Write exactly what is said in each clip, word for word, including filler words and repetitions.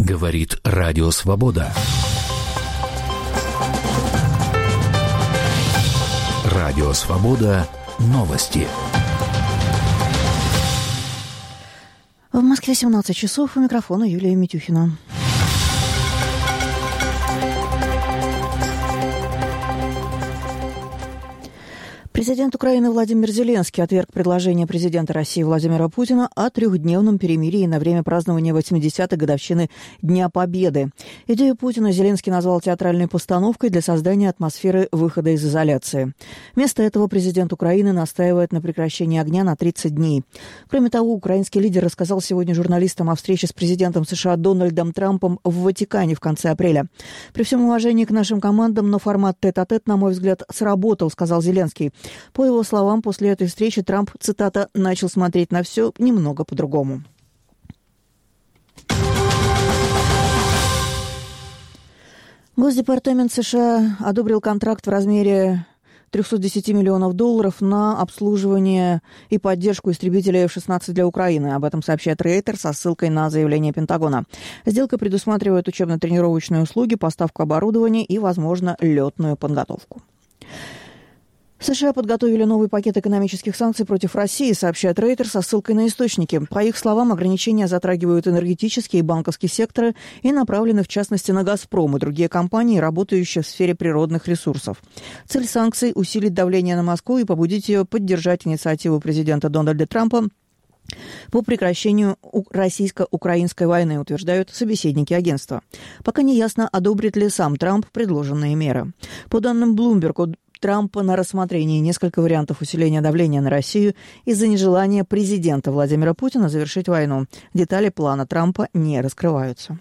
Говорит Радио Свобода. Радио Свобода. Новости. В Москве семнадцать часов. У микрофона Юлия Митюхина. Президент Украины Владимир Зеленский отверг предложение президента России Владимира Путина о трехдневном перемирии на время празднования восьмидесятой годовщины Дня Победы. Идею Путина Зеленский назвал театральной постановкой для создания атмосферы выхода из изоляции. Вместо этого президент Украины настаивает на прекращении огня на тридцать дней. Кроме того, украинский лидер рассказал сегодня журналистам о встрече с президентом США Дональдом Трампом в Ватикане в конце апреля. «При всем уважении к нашим командам, но формат тет-а-тет, на мой взгляд, сработал», — сказал Зеленский. По его словам, после этой встречи Трамп, цитата, «начал смотреть на все немного по-другому». Госдепартамент США одобрил контракт в размере триста десять миллионов долларов на обслуживание и поддержку истребителей эф шестнадцать для Украины. Об этом сообщает Рейтер со ссылкой на заявление Пентагона. Сделка предусматривает учебно-тренировочные услуги, поставку оборудования и, возможно, летную подготовку. США подготовили новый пакет экономических санкций против России, сообщает Рейтер со ссылкой на источники. По их словам, ограничения затрагивают энергетические и банковские секторы и направлены, в частности, на «Газпром» и другие компании, работающие в сфере природных ресурсов. Цель санкций – усилить давление на Москву и побудить ее поддержать инициативу президента Дональда Трампа по прекращению российско-украинской войны, утверждают собеседники агентства. Пока не ясно, одобрит ли сам Трамп предложенные меры. По данным Bloomberg, Трампа на рассмотрении несколько вариантов усиления давления на Россию из-за нежелания президента Владимира Путина завершить войну. Детали плана Трампа не раскрываются.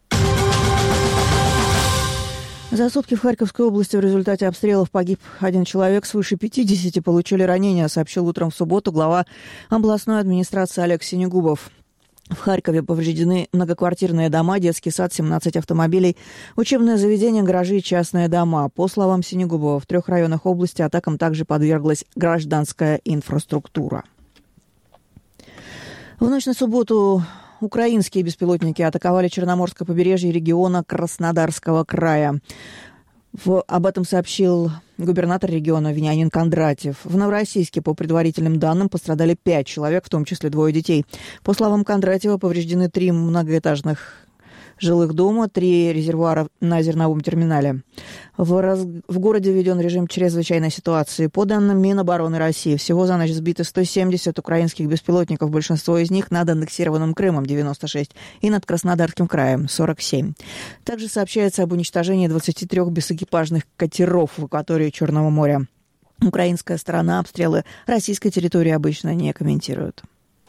За сутки в Харьковской области в результате обстрелов погиб один человек, свыше пятидесяти получили ранения, сообщил утром в субботу глава областной администрации Олег Синегубов. В Харькове повреждены многоквартирные дома, детский сад, семнадцать автомобилей, учебное заведение, гаражи и частные дома. По словам Синегубова, в трех районах области атакам также подверглась гражданская инфраструктура. В ночь на субботу украинские беспилотники атаковали Черноморское побережье региона Краснодарского края. В, об этом сообщил губернатор региона Вениамин Кондратьев. В Новороссийске, по предварительным данным, пострадали пять человек, в том числе двое детей. По словам Кондратьева, повреждены три многоэтажных жилых дома, три резервуара на зерновом терминале. В, раз... в городе введен режим чрезвычайной ситуации. По данным Минобороны России, всего за ночь сбито сто семьдесят украинских беспилотников, большинство из них над аннексированным Крымом, девяносто шесть, и над Краснодарским краем, сорок семь. Также сообщается об уничтожении двадцати трёх бесэкипажных катеров в акватории Черного моря. Украинская сторона обстрелы российской территории обычно не комментирует.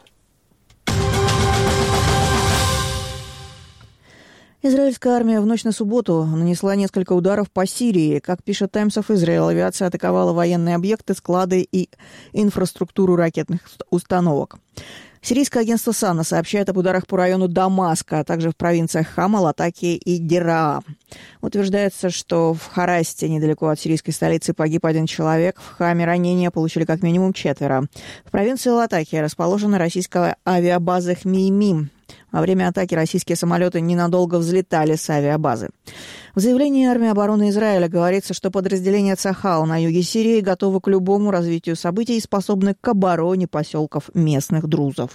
Израильская армия в ночь на субботу нанесла несколько ударов по Сирии. Как пишет Times of Israel, авиация атаковала военные объекты, склады и инфраструктуру ракетных установок. Сирийское агентство САНА сообщает об ударах по району Дамаска, а также в провинциях Хама, Латакия и Дераа. Утверждается, что в Харасте, недалеко от сирийской столицы, погиб один человек. В Хаме ранения получили как минимум четверо. В провинции Латакия расположена российская авиабаза Хмеймим. Во время атаки российские самолеты ненадолго взлетали с авиабазы. В заявлении армии обороны Израиля говорится, что подразделения Цахал на юге Сирии готовы к любому развитию событий и способны к обороне поселков местных друзов.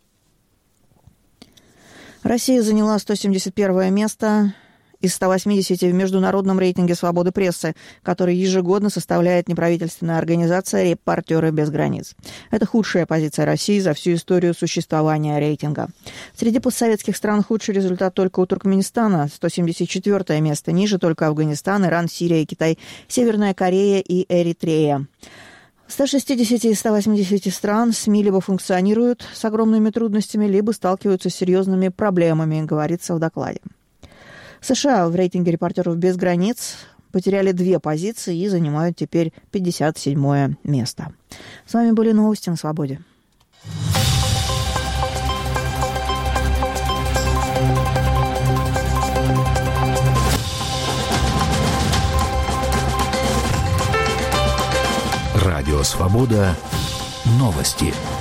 Россия заняла сто семьдесят первое место из ста восьмидесяти в международном рейтинге свободы прессы, который ежегодно составляет неправительственная организация «Репортеры без границ». Это худшая позиция России за всю историю существования рейтинга. Среди постсоветских стран худший результат только у Туркменистана, сто семьдесят четвёртое место, ниже только Афганистан, Иран, Сирия, Китай, Северная Корея и Эритрея. В ста шестидесяти из ста восьмидесяти стран СМИ либо функционируют с огромными трудностями, либо сталкиваются с серьезными проблемами, говорится в докладе. США в рейтинге «Репортеров без границ» потеряли две позиции и занимают теперь пятьдесят седьмое место. С вами были новости на Свободе. Радио «Свобода». Новости.